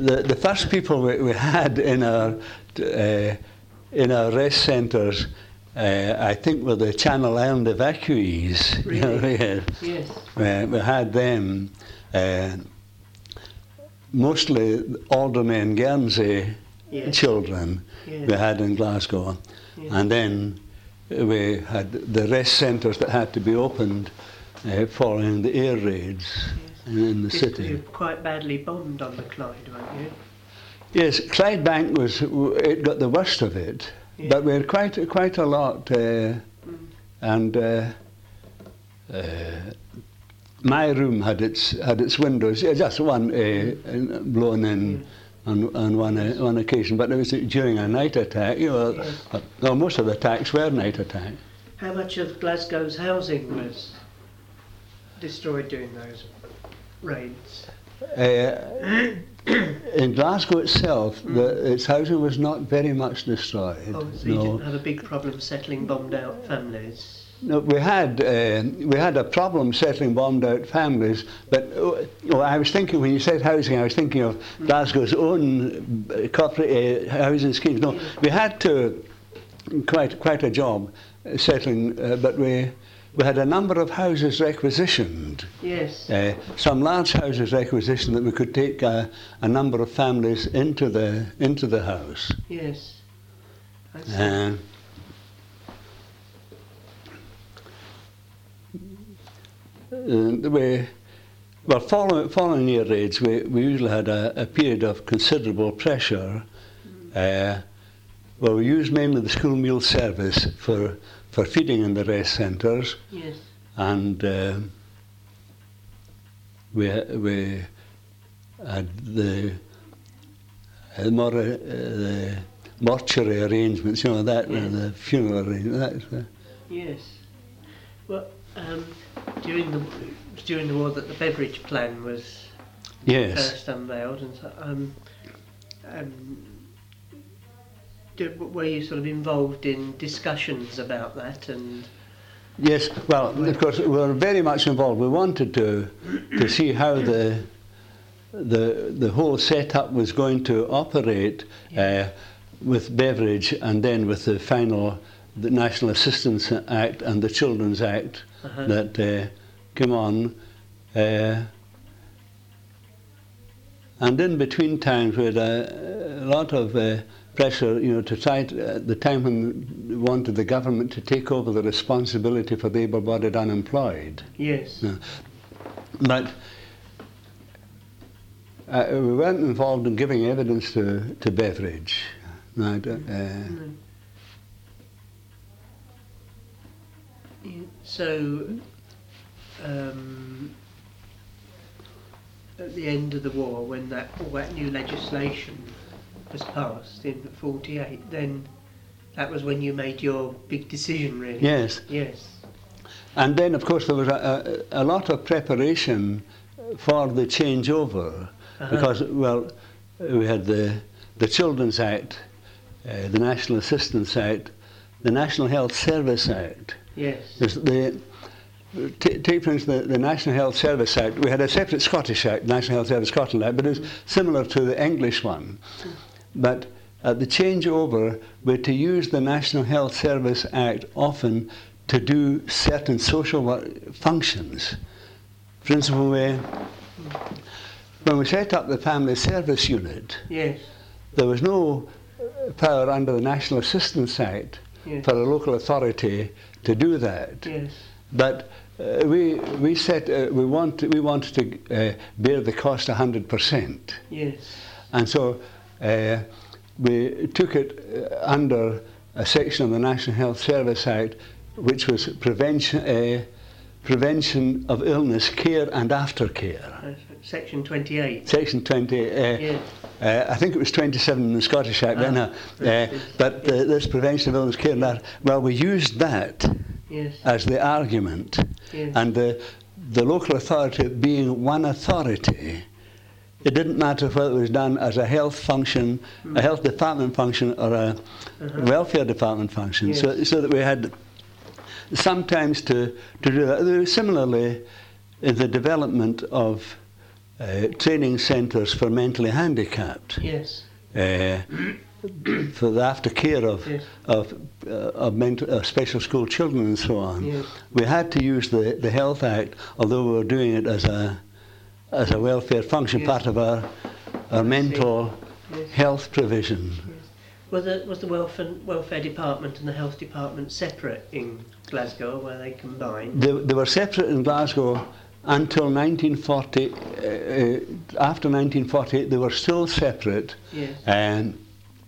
the first people we had in our rest centres, I think, were the Channel Island evacuees. Really? Yes. We had them, mostly Aldermen Guernsey children. Yes. We had in Glasgow, and then we had the rest centres that had to be opened following the air raids in the city. You were quite badly bombed on the Clyde, weren't you? Yes, Clydebank it got the worst of it, but we had quite a lot, and my room had its windows, just one blown in on one occasion, but it was during a night attack. Well, most of the attacks were night attacks. How much of Glasgow's housing was destroyed during those raids? In Glasgow itself, its housing was not very much destroyed. Oh, so you didn't have a big problem settling bombed out families? No, we had a problem settling bombed out families, but I was thinking, when you said housing, I was thinking of Glasgow's own corporate housing schemes. No, we had quite a job settling, but we had a number of houses requisitioned. Yes. Some large houses requisitioned that we could take a number of families into the house. Yes. I see. Following air raids, we usually had a period of considerable pressure. We used mainly the school meal service for feeding in the rest centres. Yes. And we had the mortuary arrangements, the funeral arrangements. Yes. Well, during the war, that the Beveridge Plan was first unveiled, and so, were you sort of involved in discussions about that? And yes, well, of course, we were very much involved. We wanted to see how the whole setup was going to operate with Beveridge, and then with the National Assistance Act and the Children's Act that came on. And in between times, we had a lot of pressure, to try at the time when we wanted the government to take over the responsibility for the able-bodied unemployed. Yes. But we weren't involved in giving evidence to Beveridge. So, at the end of the war, when all that new legislation was passed in '48, then that was when you made your big decision, really. Yes. Yes. And then, of course, there was a lot of preparation for the changeover, because, we had the Children's Act, the National Assistance Act, the National Health Service Act. Yes. Take for instance the National Health Service Act. We had a separate Scottish Act, National Health Service Scotland Act, but it was similar to the English one. But at the changeover, we had to use the National Health Service Act often to do certain social functions. For instance, when we set up the Family Service Unit, there was no power under the National Assistance Act for a local authority to do that. Yes. But we wanted to bear the cost 100%. Yes. And so we took it under a section of the National Health Service Act, which was prevention of illness, care and aftercare. Section 28. Section 28. I think it was 27 in the Scottish Act, but this prevention of illness, care and aftercare. Well, we used that as the argument, and the local authority being one authority. It didn't matter whether it was done as a health function, a health department function, or a welfare department function. So that we had sometimes to do that. Similarly, in the development of training centres for mentally handicapped. Yes. For the aftercare of special school children and so on. Yes. We had to use the Health Act, although we were doing it as a welfare function, yes. part of our mental yes. health provision. Yes. Was the welfare department and the health department separate in Glasgow, or were they combined? They were separate in Glasgow until 1940. After 1948, they were still separate. Yes. And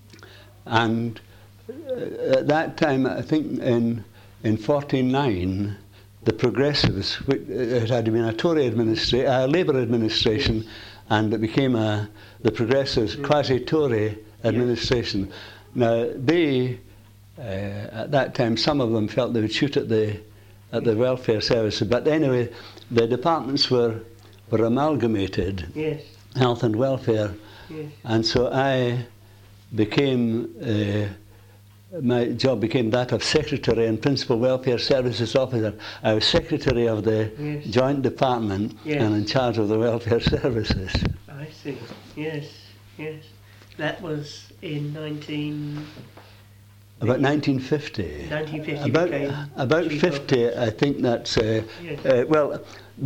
at that time, I think in 1949, the Progressives, it had been a Tory Labour administration, yes. and it became the Progressives quasi-Tory administration. Yes. Now they, at that time, some of them felt they would shoot at the welfare services, but anyway, the departments were amalgamated, yes. health and welfare, yes. and so I became, my job became that of Secretary and Principal Welfare Services Officer. I was Secretary of the yes. Joint Department yes. and in charge of the welfare services. I see, yes, yes. That was in About 1950. 1950. About 50, I think that's, yes. well,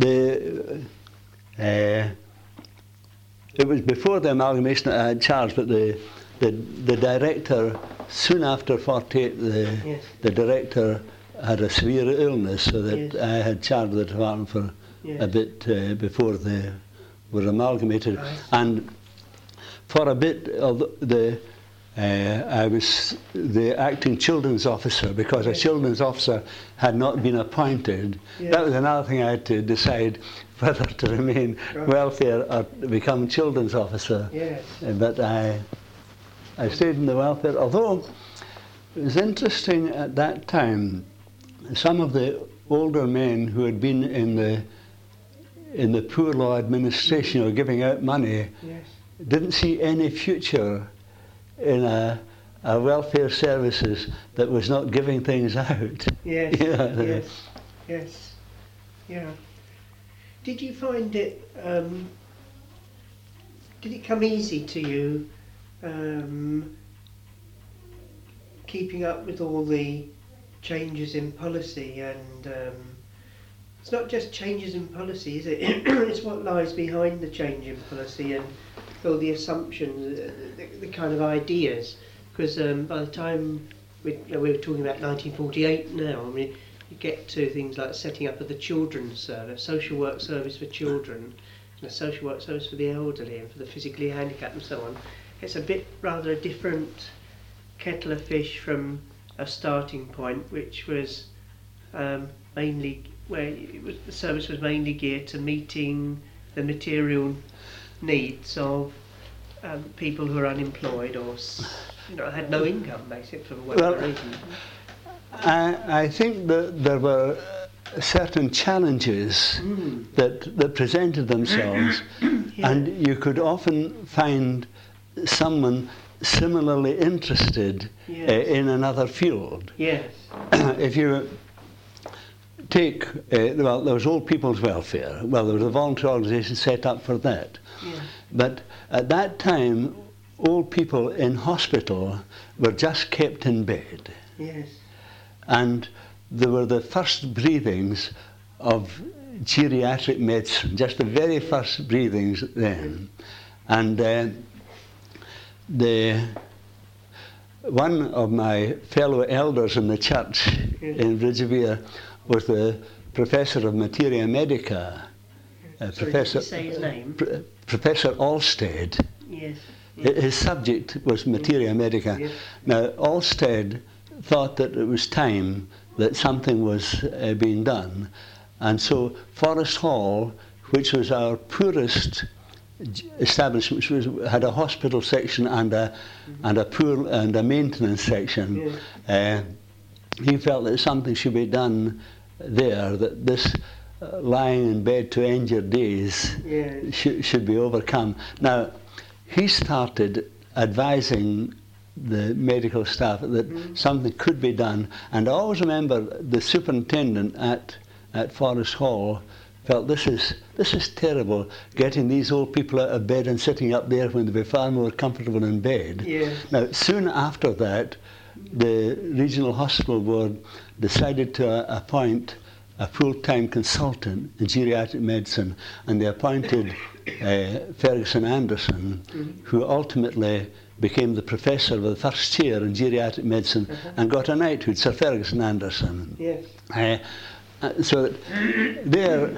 it was before the amalgamation that I had charge, but the director, soon after 48, yes. the director had a severe illness, so that yes. I had charge of the department for yes. a bit before they were amalgamated. And for a bit of I was the acting children's officer, because yes. a children's officer had not been appointed. Yes. That was another thing I had to decide, whether to remain right. welfare or become children's officer. Yes. But I stayed in the welfare, although it was interesting at that time, some of the older men who had been in the poor law administration or giving out money yes. didn't see any future in a welfare services that was not giving things out. Yes, yeah. yes, yes, yeah. Did you find it, did it come easy to you keeping up with all the changes in policy? And it's not just changes in policy, is it? It's what lies behind the change in policy and all the assumptions, the kind of ideas. Because by the time we were talking about 1948 now, I mean, you get to things like setting up of the children's service, social work service for children, and a social work service for the elderly and for the physically handicapped and so on. It's rather a different kettle of fish from a starting point, which was mainly where the service was mainly geared to meeting the material needs of people who are unemployed or had no income, basically, for whatever reason. I think that there were certain challenges that presented themselves, yeah. and you could often find someone similarly interested yes. In another field. Yes. If you take, well, there was Old People's Welfare. Well, there was a voluntary organisation set up for that. Yeah. But at that time, old people in hospital were just kept in bed. Yes. And there were the first breathings of geriatric medicine, just the very first breathings then. And one of my fellow elders in the church in Bridgevere was the professor of materia medica. Professor, did you say his name? Professor Alstead. Yes. His subject was materia medica. Yes. Now, Alstead thought that it was time that something was being done, and so Forest Hall, which was our poorest establishment, which had a hospital section and a maintenance section, he felt that something should be done there, that this lying in bed to end your days should be overcome. Now, he started advising the medical staff that something could be done, and I always remember the superintendent at Forest Hall felt this is terrible, getting these old people out of bed and sitting up there when they'd be far more comfortable in bed. Yes. Now, soon after that, the Regional Hospital Board decided to appoint a full-time consultant in geriatric medicine, and they appointed Ferguson Anderson, who ultimately became the professor of the first chair in geriatric medicine and got a knighthood, Sir Ferguson Anderson. Yes. So there,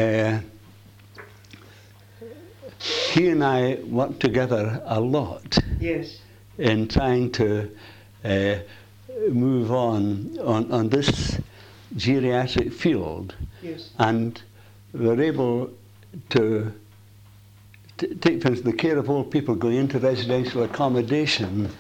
he and I worked together a lot. Yes. In trying to move on this geriatric field. Yes. And we were able to take, for instance, the care of old people going into residential accommodation.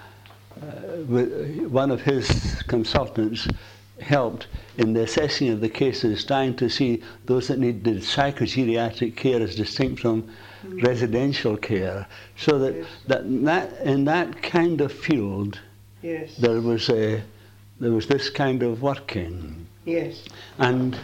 One of his consultants helped in the assessing of the cases, trying to see those that needed psychogeriatric care as distinct from residential care, so that in that kind of field, yes, there was this kind of working. Yes. And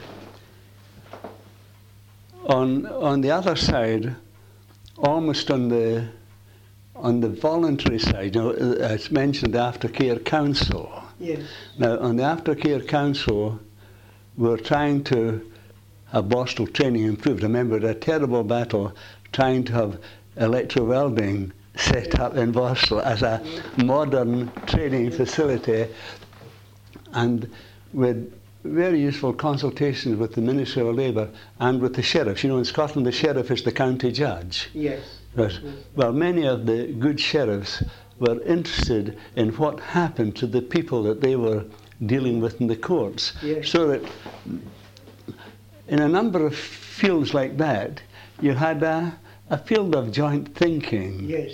on the other side, almost on the voluntary side, as mentioned, the Aftercare Council. Yes. Now, on the Aftercare Council, we're trying to have Borstal training improved. I remember a terrible battle trying to have electrowelding set up in Borstal as a modern training facility, and with very useful consultations with the Ministry of Labour and with the sheriffs. In Scotland, the sheriff is the county judge. Yes. Well, many of the good sheriffs were interested in what happened to the people that they were dealing with in the courts. Yes. So that in a number of fields like that, you had a field of joint thinking. Yes.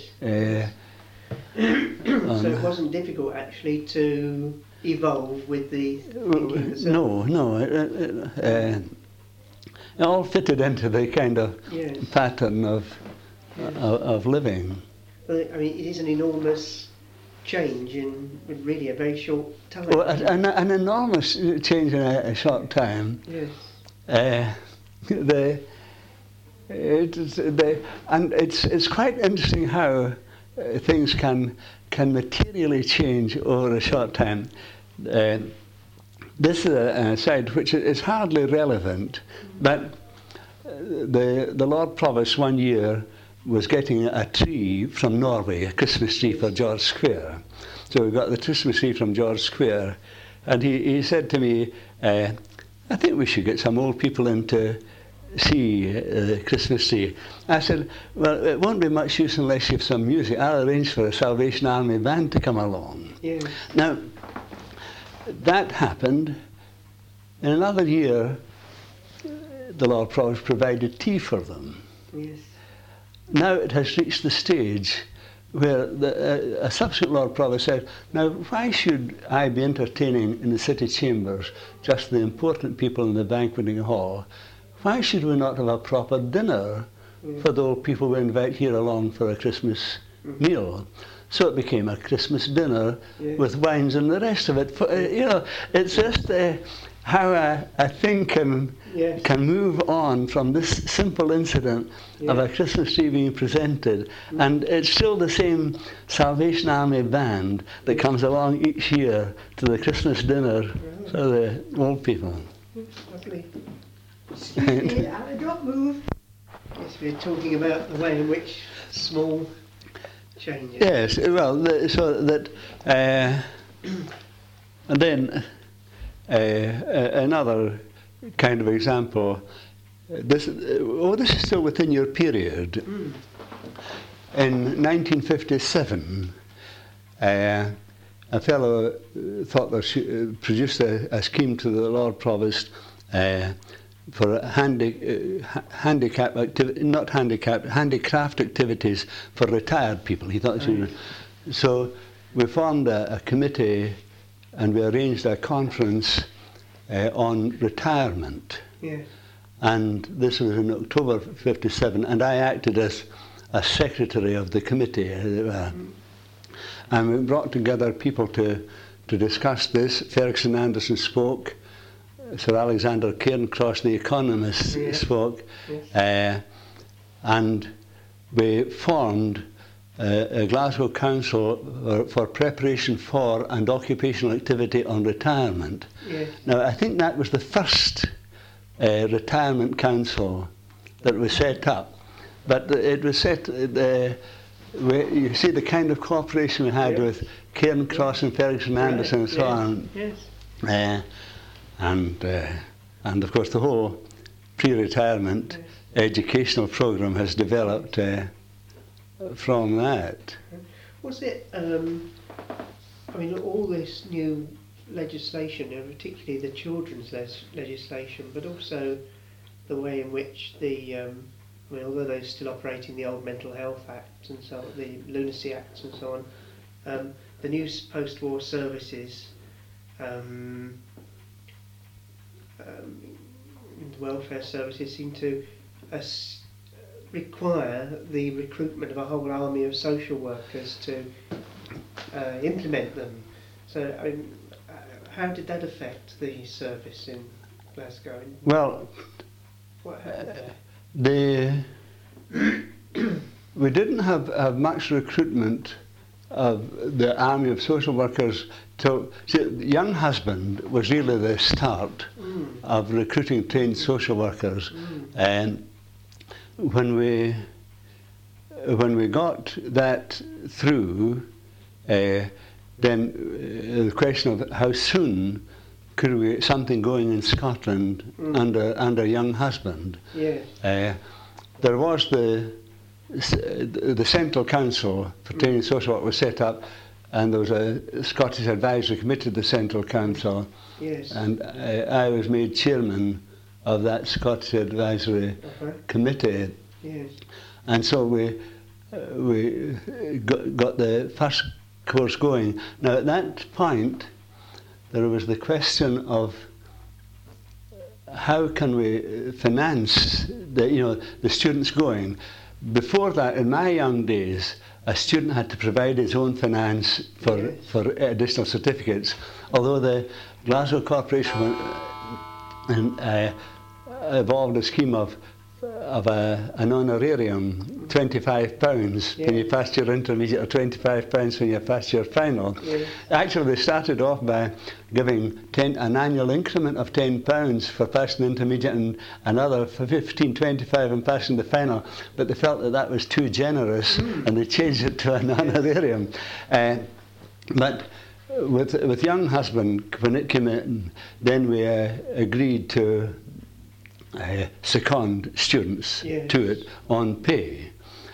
So it wasn't difficult actually to evolve with the thinking. No. It all fitted into the kind of pattern of living. Well, I mean, it is an enormous change in really a very short time. Well, an enormous change in a short time. Yes. And it's quite interesting how things can materially change over a short time. This is a side which is hardly relevant, but the Lord Provost one year was getting a tree from Norway, a Christmas tree for George Square. So we got the Christmas tree from George Square, and he said to me, I think we should get some old people in to see the Christmas tree. I said, well, it won't be much use unless you have some music. I'll arrange for a Salvation Army band to come along. Yeah. Now, that happened. In another year, the Lord Provost provided tea for them. Yes. Now it has reached the stage where a subsequent Lord Provost said, now why should I be entertaining in the city chambers just the important people in the banqueting hall? Why should we not have a proper dinner for the old people we invite here along for a Christmas meal? So it became a Christmas dinner with wines and the rest of it. It's just how a thing can move on from this simple incident of a Christmas tree being presented, and it's still the same Salvation Army band that comes along each year to the Christmas dinner for the old people. Lovely. Excuse me, don't move. Yes, we're talking about the way in which small changes. Yes, well, so that, and then another kind of example. This is still within your period. In 1957, a fellow thought that produced a scheme to the Lord Provost for handicraft activities for retired people. He thought so. We formed a committee, and we arranged a conference on retirement. Yes. And this was in October '57, and I acted as a secretary of the committee. And we brought together people to discuss this. Ferguson Anderson spoke. Sir Alexander Cairncross, the economist, spoke, and we formed a Glasgow Council for preparation for and occupational activity on retirement. Yes. Now, I think that was the first retirement council that was set up, but it was set. You see the kind of cooperation we had with Cairncross and Ferguson Anderson and so on. Yes. And of course the whole pre-retirement educational programme has developed from that. Was it, I mean, all this new legislation, particularly the children's legislation, but also the way in which I mean, although they're still operating the old Mental Health Act and so on, the Lunacy Acts and so on, the new post-war services, welfare services seem to require the recruitment of a whole army of social workers to implement them. So, I mean, how did that affect the service in Glasgow? Well, what happened there? We didn't have much recruitment of the army of social workers till Young Husband was really the start of recruiting trained social workers, and when we got that through, then the question of how soon could we get something going in Scotland under Young Husband. Yes. There was the Central Council for Training Social Work was set up, and there was a Scottish Advisory Committee to the Central Council. Yes. And I was made chairman of that Scottish Advisory Committee. Yes. And so we got the first course going. Now at that point, there was the question of how can we finance the students going. Before that, in my young days, a student had to provide his own finance for additional certificates, although the Glasgow Corporation evolved a scheme of an honorarium, £25 when you passed your intermediate, or £25 when you passed your final. Yes. Actually, they started off by giving an annual increment of £10 for passing the intermediate and another for £15.25 and passing the final, but they felt that was too generous and they changed it to an honorarium. But with Young Husband, when it came in, then we agreed to second students to it on pay.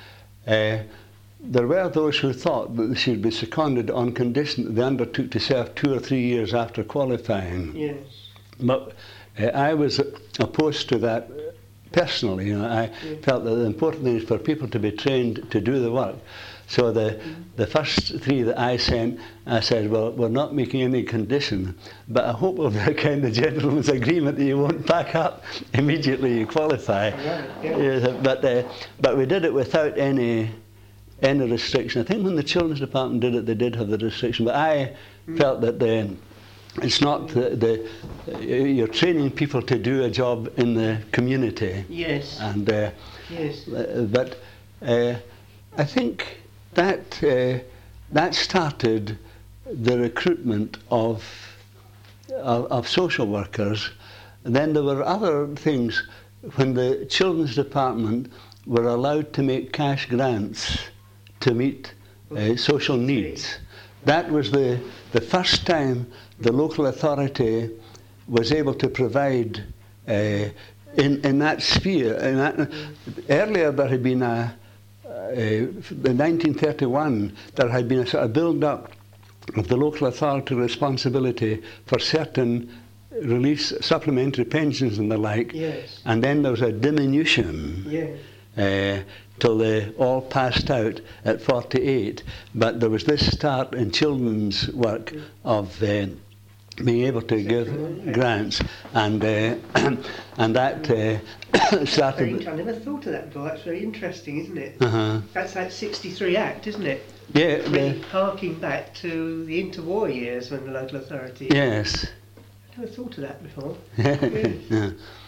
There were those who thought that they should be seconded on condition that they undertook to serve 2 or 3 years after qualifying. Yes. But I was opposed to that personally. I felt that the important thing is for people to be trained to do the work. So the first 3 that I sent, I said, well, we're not making any condition, but I hope of the kind of gentleman's agreement that you won't pack up immediately you qualify. But we did it without any restriction. I think when the Children's Department did it, they did have the restriction, but I felt that it's not you're training people to do a job in the community. Yes. And yes. But I think that started the recruitment of social workers. And then there were other things when the Children's Department were allowed to make cash grants to meet social needs. That was the first time the local authority was able to provide in that sphere. Earlier there had been in 1931 there had been a sort of build-up of the local authority responsibility for certain reliefs, supplementary pensions and the like. Yes. And then there was a diminution. Yes. Till they all passed out at 48. But there was this start in children's work of being able to give grants, and that started. I never thought of that before. That's very interesting, isn't it? That's that 63 Act, isn't it? Yeah. Really harking back to the interwar years when the local authority. Yes. Never thought of that before. Yes. Yeah.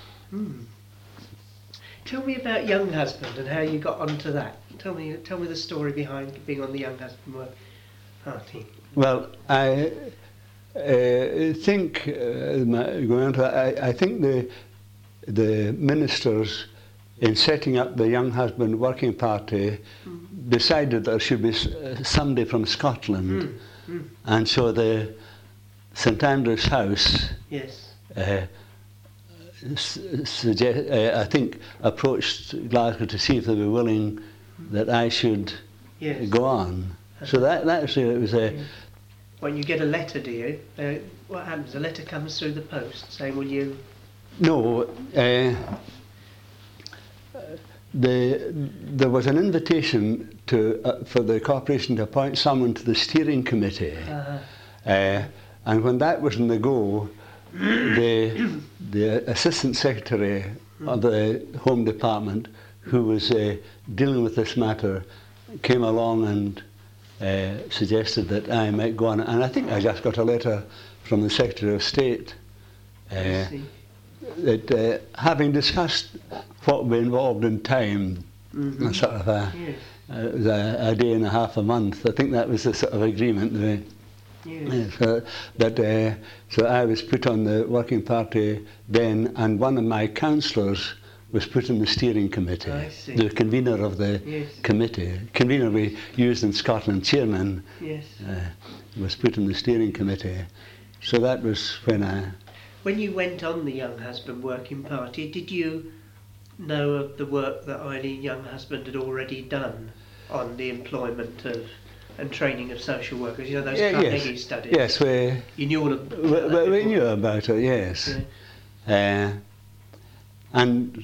Tell me about Young Husband and how you got onto that. Tell me the story behind being on the Young Husband Work Party. Well, I think I think the ministers in setting up the Young Husband Working Party decided there should be somebody from Scotland, and so the St Andrew's House. Yes. I think approached Glasgow to see if they were willing that I should go on. So that actually it was a. When you get a letter, do you? What happens? A letter comes through the post saying, "Will you?" No. There was an invitation for the corporation to appoint someone to the steering committee, and when that was in the go, the assistant secretary of the Home Department, who was dealing with this matter, came along and suggested that I might go on. And I think I just got a letter from the Secretary of State that having discussed what would be involved in time, sort of a day and a half, a month, I think that was the sort of agreement. So I was put on the working party then, and one of my councillors was put in the steering committee. The convener of the committee, convener we used in Scotland, chairman, was put in the steering committee. So that was when I. When you went on the Young Husband Working Party, did you know of the work that Eileen Young Husband had already done on the employment of and training of social workers? You know, those Carnegie studies? Yes, you knew all about that. We knew about it, yes. And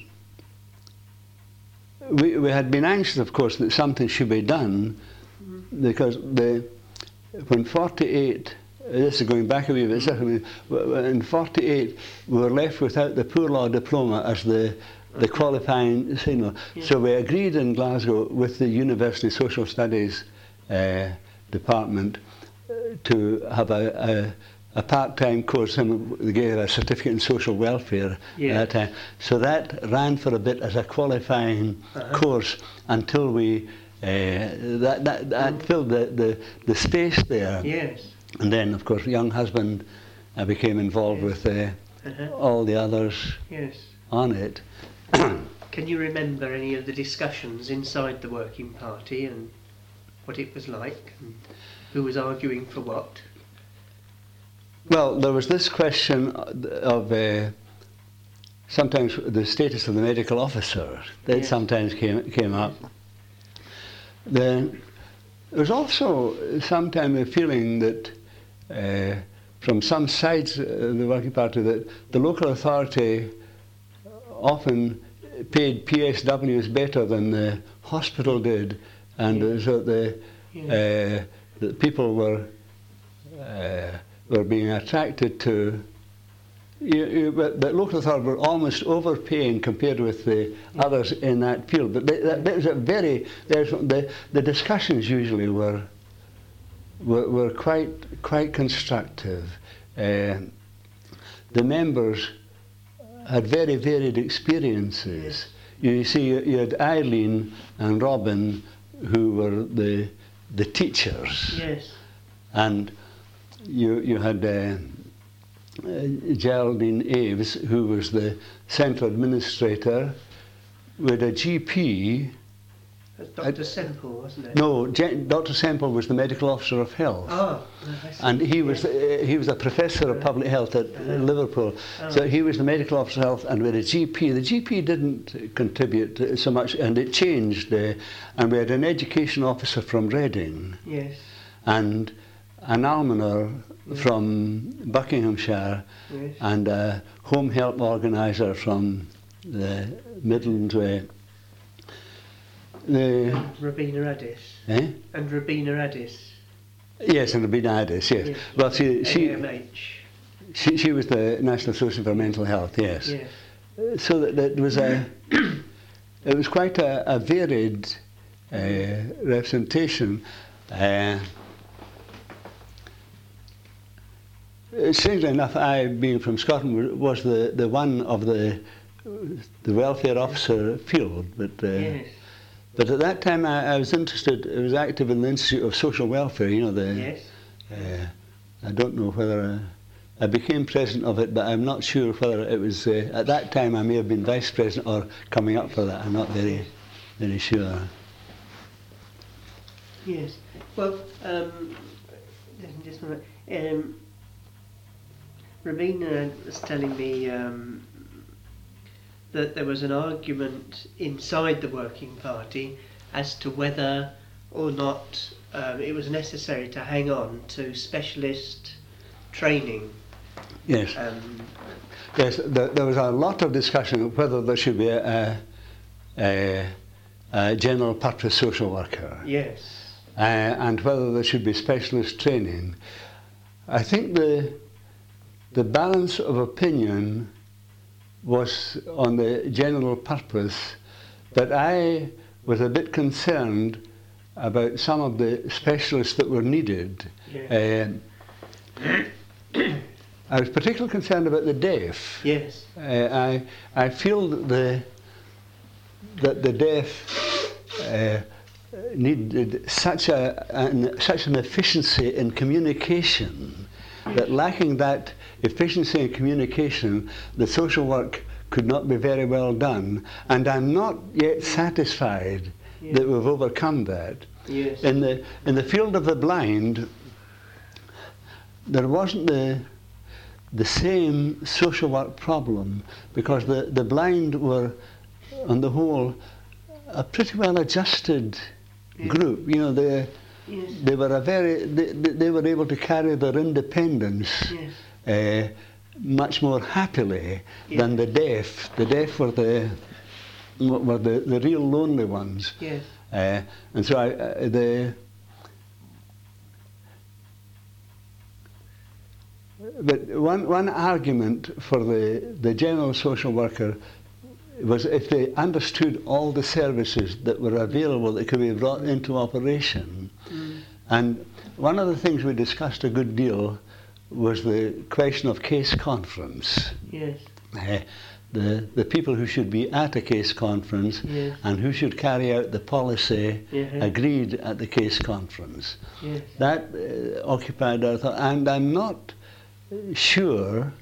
we had been anxious, of course, that something should be done, because when 48, this is going back a wee bit, in 48 we were left without the Poor Law diploma as the qualifying signal. So we agreed in Glasgow with the University Social Studies department to have a part-time course, and they gave a certificate in social welfare at that time. So that ran for a bit as a qualifying course until we that filled the space there. Yes. And then, of course, Young Husband, I became involved with all the others on it. Can you remember any of the discussions inside the Working Party and what it was like, and who was arguing for what? Well, there was this question of sometimes the status of the medical officer. That sometimes came up. There was also sometimes a feeling that from some sides of the Working Party that the local authority often paid PSWs better than the hospital did, and so the people were being attracted to. But the local authorities were almost overpaying compared with the others in that field. But that was a very. The discussions usually were quite constructive. The members had very varied experiences. You see, you had Eileen and Robin, who were the teachers, and you had Geraldine Aves, who was the centre administrator. We had a GP. Dr. Semple, wasn't it? No, Dr. Semple was the medical officer of health. Oh, and he was a professor of public health at Liverpool. So he was the medical officer of health, and we had a GP. The GP didn't contribute so much, and it changed. And we had an education officer from Reading. Yes. And an almoner from Buckinghamshire, and a home help organiser from the Midlands way. Rabina Addis. And Rabina Addis. Yes, and Rabina Addis, yes. Well, she was the National Association for Mental Health, yes. So that was it was quite a varied representation. strangely enough, I, being from Scotland, was the one of the welfare officer field. Yes. But at that time, I was interested. I was active in the Institute of Social Welfare. You know, Yes. I don't know whether I became president of it, but I'm not sure whether it was at that time. I may have been vice president or coming up for that. I'm not very sure. Yes. Well, just a minute. Rabina was telling me that there was an argument inside the Working Party as to whether or not it was necessary to hang on to specialist training. Yes. Yes, there was a lot of discussion of whether there should be a general purpose social worker. Yes. And whether there should be specialist training. I think the balance of opinion was on the general purpose, but I was a bit concerned about some of the specialists that were needed. Yeah. I was particularly concerned about the deaf. Yes. I feel that the deaf needed such an efficiency in communication, that lacking that efficiency in communication, the social work could not be very well done. And I'm not yet satisfied that we've overcome that. Yes. In the field of the blind, there wasn't the same social work problem, because the blind were, on the whole, a pretty well adjusted group. You know, they were able to carry their independence much more happily than the deaf. The deaf were the real lonely ones. Yes. And so but one argument for the general social worker was if they understood all the services that were available that could be brought into operation. And one of the things we discussed a good deal was the question of case conference. Yes. The people who should be at a case conference and who should carry out the policy agreed at the case conference. Yes. That occupied our thought, and I'm not sure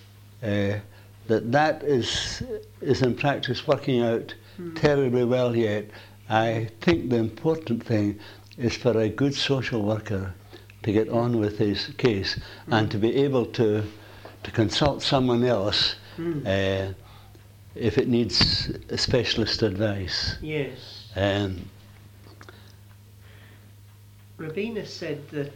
that is in practice working out terribly well yet. I think the important thing is for a good social worker to get on with his case and to be able to consult someone else if it needs a specialist advice. Yes. Rabina said that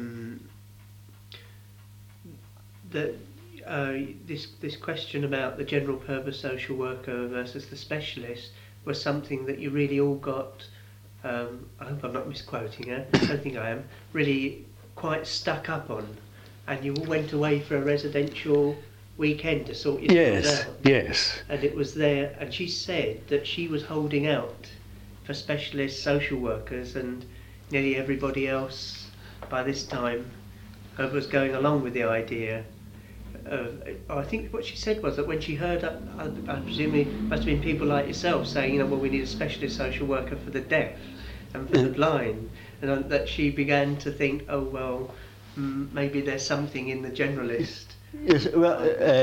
this question about the general purpose social worker versus the specialist was something that you really all got, I hope I'm not misquoting her, I don't think I am, really quite stuck up on, and you all went away for a residential weekend to sort yourselves out. Yes. And it was there, and she said that she was holding out for specialist social workers, and nearly everybody else by this time was going along with the idea. I think what she said was that when she heard, I presume it must have been people like yourself saying, well, we need a specialist social worker for the deaf and for the blind, and that she began to think, oh well, maybe there's something in the generalist. Yes, well,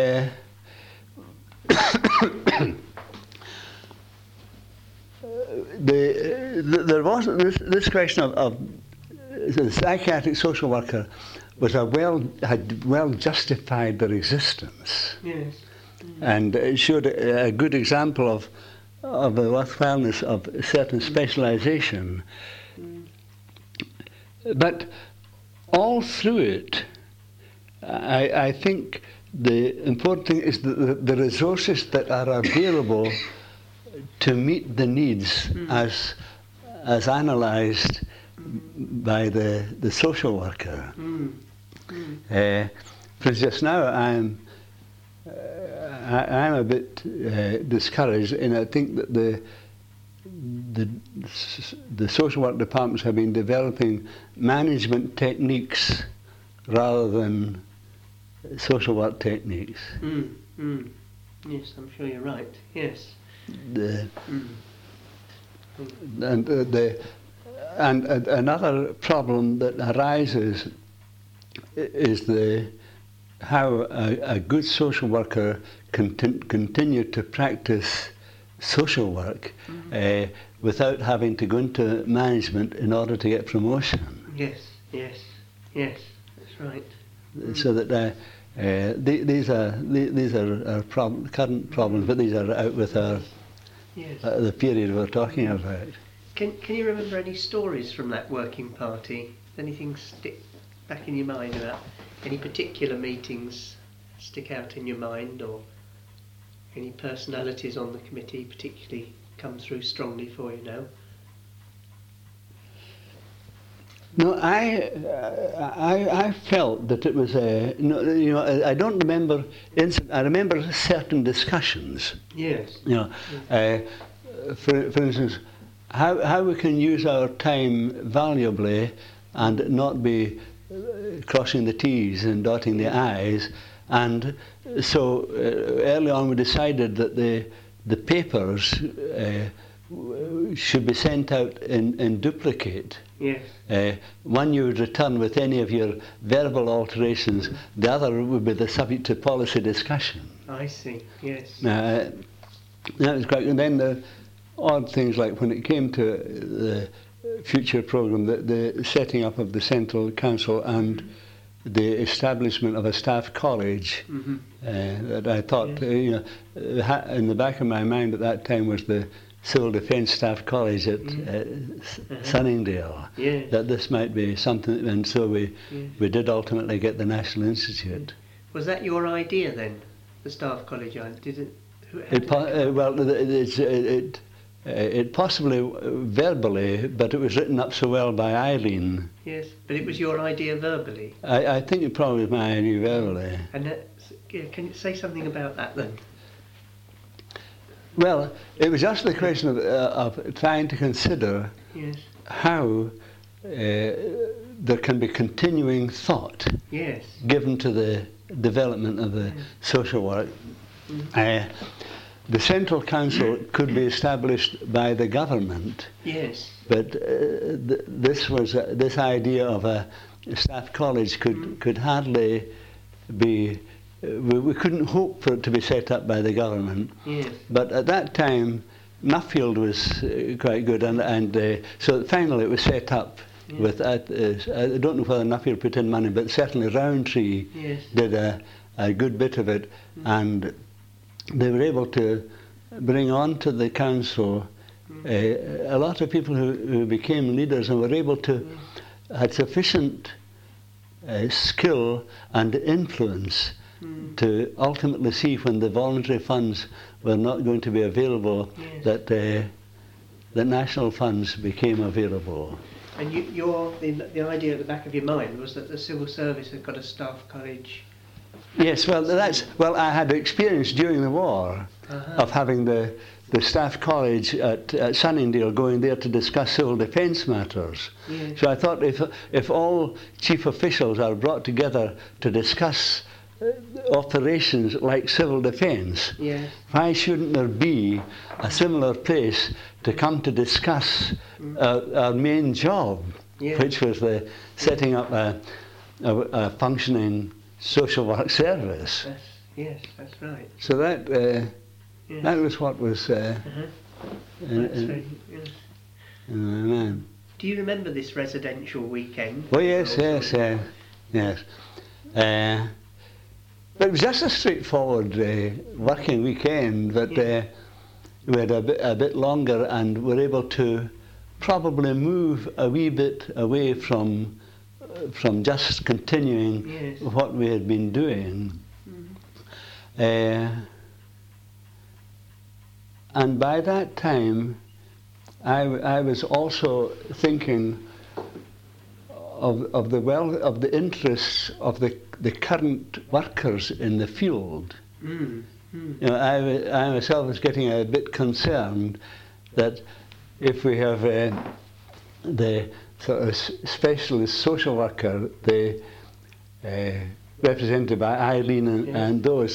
there was this question of the psychiatric social worker had well justified their existence. Yes. And it showed a good example of the worthwhileness of certain specialisation. But all through it, I think the important thing is the resources that are available to meet the needs as analysed by the social worker. For just now, I'm a bit discouraged, and I think that the social work departments have been developing management techniques rather than social work techniques. Yes, I'm sure you're right. Yes. And another problem that arises is how a good social worker can continue to practice social work without having to go into management in order to get promotion. Yes, that's right. So that these are our current problems, but these are out with our the period we're talking about. Can you remember any stories from that working party? Anything stick back in your mind about any particular meetings stick out in your mind, or any personalities on the committee particularly come through strongly for you now? No, I felt that it was I don't remember. I remember certain discussions. Yes. For instance, how we can use our time valuably and not be crossing the T's and dotting the I's. And so early on we decided that the papers should be sent out in duplicate. Yes. One you would return with any of your verbal alterations, the other would be the subject to policy discussion. I see, yes. That was great. And then the odd things like when it came to the future programme, the setting up of the Central Council and the establishment of a staff college, that I thought, in the back of my mind at that time was the Civil Defence Staff College at Sunningdale, that this might be something, and so we did ultimately get the National Institute. Was that your idea then, the Staff College? It possibly verbally, but it was written up so well by Eileen. Yes, but it was your idea verbally? I think it probably was my idea verbally. And can you say something about that then? Well, it was just the question of trying to consider how there can be continuing thought given to the development of the social work. The Central Council could be established by the government. Yes. But this idea of a staff college could hardly be. We couldn't hope for it to be set up by the government. Yes. But at that time, Nuffield was quite good, and so finally it was set up with. I don't know whether Nuffield put in money, but certainly Roundtree did a good bit of it, and they were able to bring on to the council a lot of people who became leaders and were able to had sufficient skill and influence to ultimately see when the voluntary funds were not going to be available that the national funds became available. And the idea at the back of your mind was that the civil service had got a staff college. Yes, well, I had experience during the war of having the staff college at Sunningdale, going there to discuss civil defence matters. Yes. So I thought if all chief officials are brought together to discuss operations like civil defence, why shouldn't there be a similar place to come to discuss our main job, which was the setting up a functioning social work service. Yes, that's right. So that was what was in my mind. Do you remember this residential weekend? Oh yes. But it was just a straightforward working weekend, but we had a bit longer and were able to probably move a wee bit away from just continuing what we had been doing. And by that time, I was also thinking of the interests of the current workers in the field. You know, I myself was getting a bit concerned that if we have the sort of specialist social worker, represented by Eileen and those,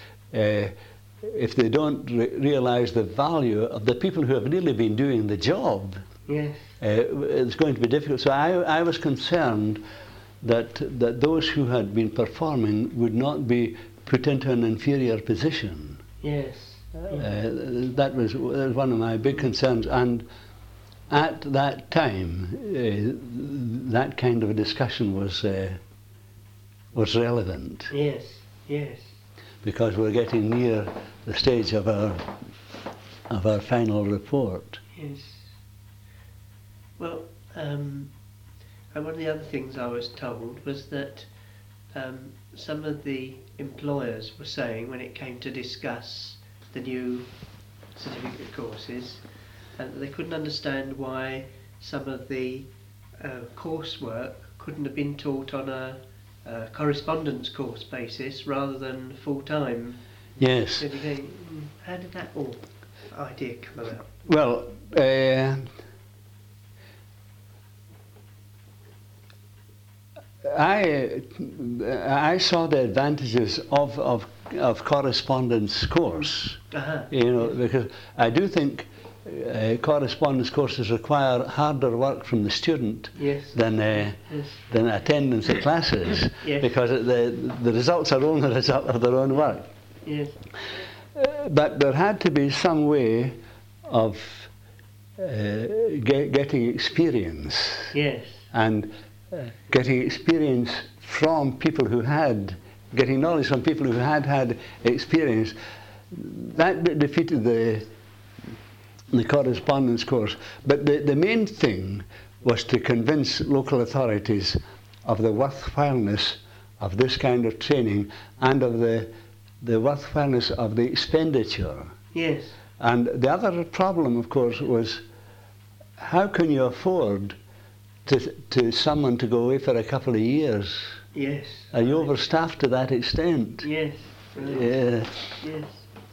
if they don't realise the value of the people who have really been doing the job, it's going to be difficult. So I was concerned that those who had been performing would not be put into an inferior position. Yes. That was one of my big concerns, and at that time, that kind of a discussion was relevant. Yes, yes. Because we're getting near the stage of our final report. Yes. Well, and one of the other things I was told was that some of the employers were saying, when it came to discuss the new certificate courses, that they couldn't understand why some of the coursework couldn't have been taught on a correspondence course basis rather than full-time. Yes. How did that idea come about? Well, I saw the advantages of correspondence course. You know, because I do think correspondence courses require harder work from the student than attendance at classes, because the results are only the result of their own work. Yes. But there had to be some way of getting experience. Yes. And getting experience from people who had, getting knowledge from people who had experience. That defeated the correspondence course. But the main thing was to convince local authorities of the worthwhileness of this kind of training and of the worthwhileness of the expenditure. Yes. And the other problem, of course, was how can you afford to someone to go away for a couple of years? Yes. Are you overstaffed to that extent? Yes. Right. Yes.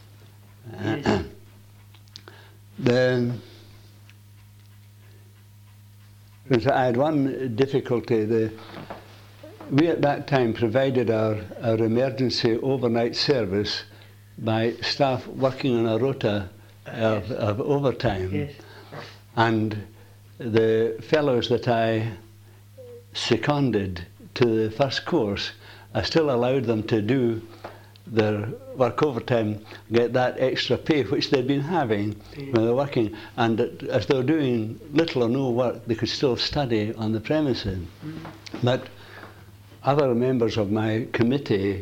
I had one difficulty. We at that time provided our emergency overnight service by staff working on a rota of overtime. Yes. And the fellows that I seconded to the first course, I still allowed them to do their work overtime, get that extra pay which they'd been having when they were working, and as they were doing little or no work, they could still study on the premises. But other members of my committee,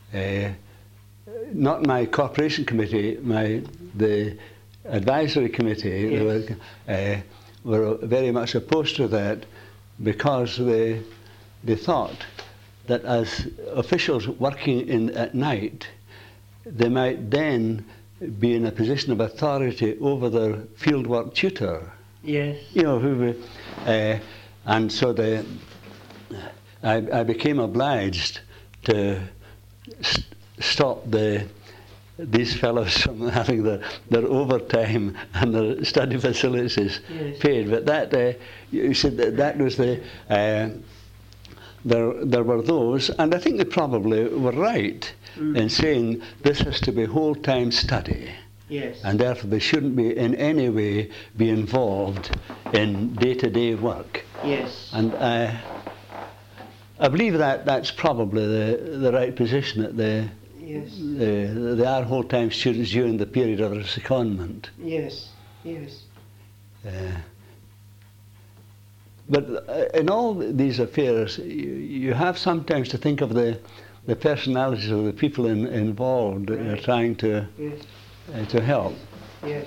not my corporation committee, the advisory committee, were very much opposed to that, because they thought that as officials working at night, they might then be in a position of authority over their fieldwork tutor. Yes. You know, and so I became obliged to stop these fellows from having their overtime and their study facilities paid. But that, you said that was there were those, and I think they probably were right in saying this has to be whole-time study. Yes. And therefore they shouldn't be in any way be involved in day-to-day work. Yes. And I believe that's probably the right position, that they are whole-time students during the period of their secondment. Yes, yes. But in all these affairs, you have sometimes to think of the personalities of the people involved trying to help. Yes.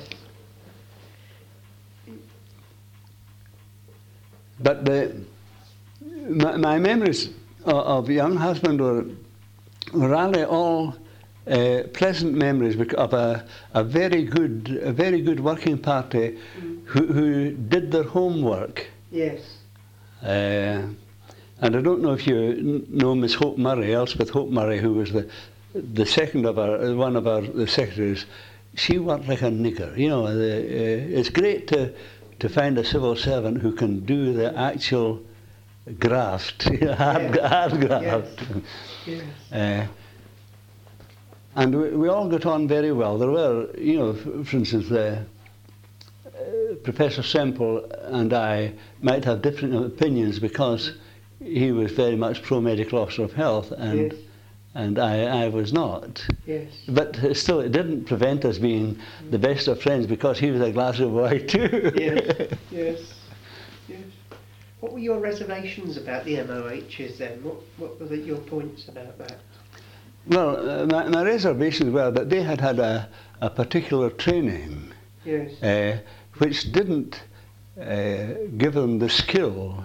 But my memories of young husband were really all pleasant memories of a very good working party who did their homework. Yes. And I don't know if you know Miss Hope Murray, Elspeth Hope Murray, who was the second of one of the secretaries. She worked like a nigger. You know, it's great to find a civil servant who can do the actual graft, hard graft. Yes. Yes. And we all got on very well. There were, for instance, Professor Semple and I might have different opinions because he was very much pro-medical officer of health and I was not. Yes. But still, it didn't prevent us being the best of friends because he was a Glasgow boy too. Yes, yes, yes. What were your reservations about the MOHs then? What were your points about that? Well, my reservations were that they had a particular training, which didn't give them the skill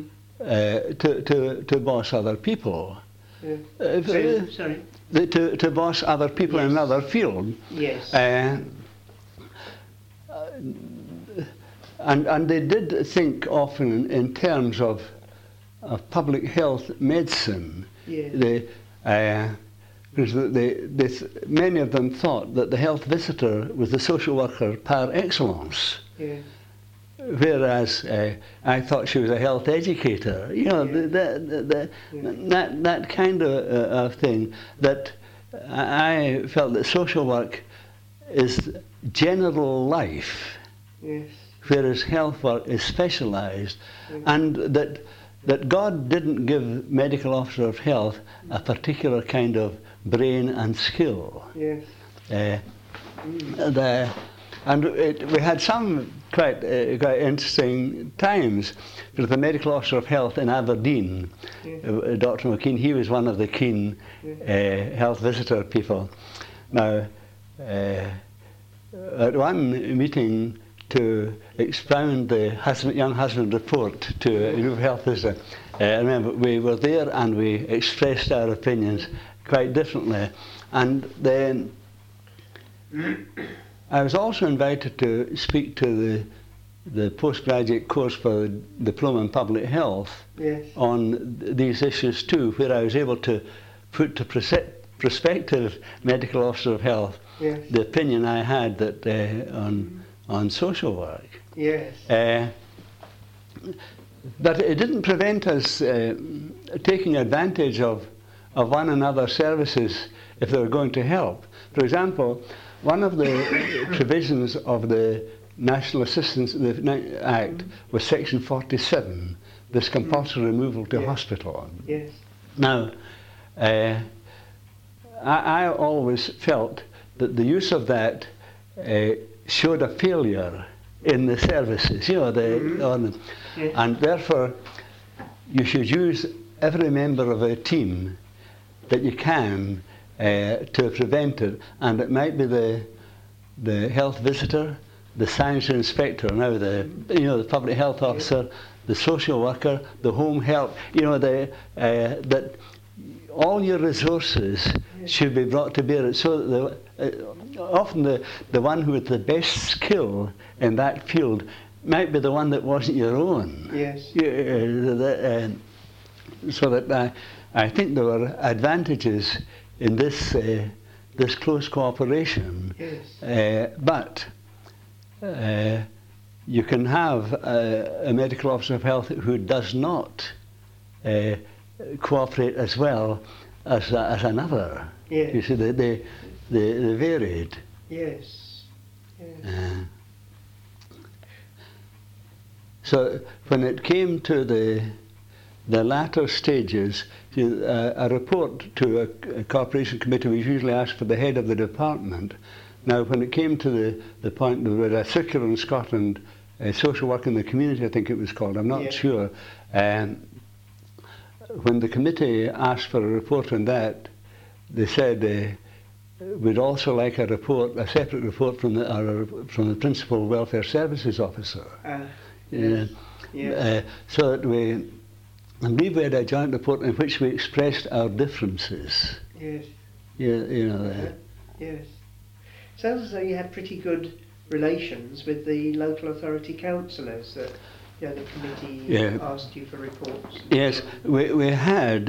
to boss other people. Sorry? To boss other people in another field. Yes. And they did think often in terms of public health medicine. Yes. Because many of them thought that the health visitor was the social worker par excellence. Yes. Whereas I thought she was a health educator, that kind of thing. That I felt that social work is general life, whereas health work is specialised, and that God didn't give medical officer of health a particular kind of brain and skill. Yes. And we had some quite interesting times. There was the medical officer of health in Aberdeen, Dr. McKean. He was one of the keen health visitor people. Now, at one meeting to expound the young husband report to a group of health visitors, I remember we were there and we expressed our opinions quite differently. And then I was also invited to speak to the postgraduate course for the Diploma in Public Health on these issues too, where I was able to put to prospective medical officer of health the opinion I had that on social work. Yes. But it didn't prevent us taking advantage of one another's services if they were going to help. For example, one of the provisions of the National Assistance Act was Section 47, this compulsory removal to hospital. Yes. Now, I always felt that the use of that showed a failure in the services, and therefore you should use every member of a team that you can to prevent it, and it might be the health visitor, the science inspector, now the public health officer, the social worker, the home help, that all your resources should be brought to bear, so that often the one who had the best skill in that field might be the one that wasn't your own. Yes. So that I think there were advantages in this close cooperation. Yes. But you can have a medical officer of health who does not cooperate as well as another. Yes. You see, they varied. Yes. Yes. So when it came to the latter stages, a report to a cooperation committee was usually asked for the head of the department. Now, when it came to the point, there was a circular in Scotland, social work in the community, I think it was called, I'm not sure. When the committee asked for a report on that, they said we'd also like a separate report from the Principal Welfare Services Officer. So that I believe we had a joint report in which we expressed our differences. Yes. Yes. Sounds as though you had pretty good relations with the local authority councillors that the committee asked you for reports. Yes, we had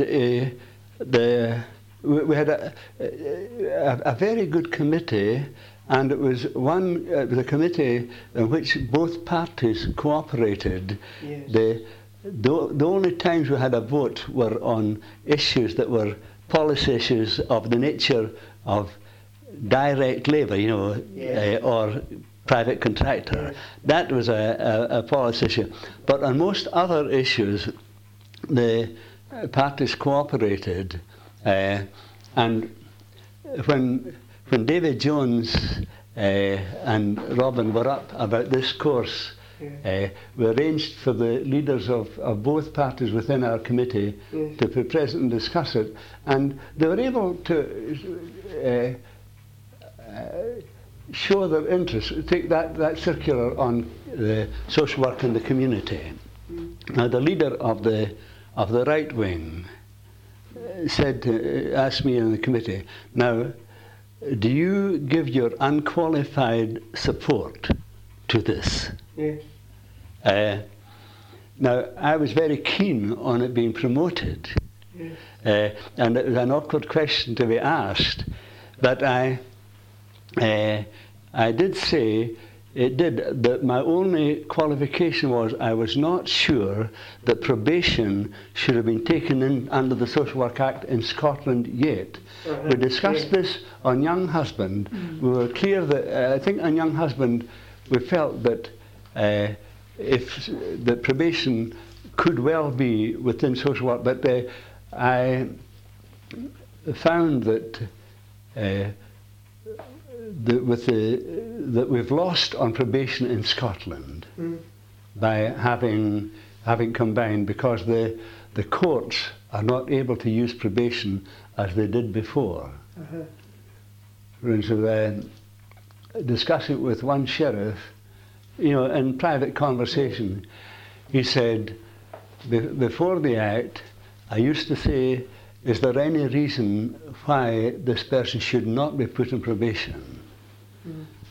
we had a very good committee, and it was a committee in which both parties cooperated. Yes. the only times we had a vote were on issues that were policy issues of the nature of direct labour, you know, or private contractor. That was a policy issue. But on most other issues, the parties cooperated, and when David Jones and Robin were up about this course, we arranged for the leaders of both parties within our committee to be present and discuss it, and they were able to show their interest. Take that circular on the social work in the community. Now, the leader of the right wing asked me in the committee, now, do you give your unqualified support to this? Yes. Now, I was very keen on it being promoted, and it was an awkward question to be asked, but I did say that my only qualification was I was not sure that probation should have been taken in under the Social Work Act in Scotland yet. We discussed this on Young Husband. We were clear that, I think on Young Husband, we felt that if the probation could well be within social work, but I found that that we've lost on probation in Scotland by having combined, because the courts are not able to use probation as they did before. For instance, discussing it with one sheriff, you know, in private conversation, he said, before the Act, I used to say, is there any reason why this person should not be put on probation?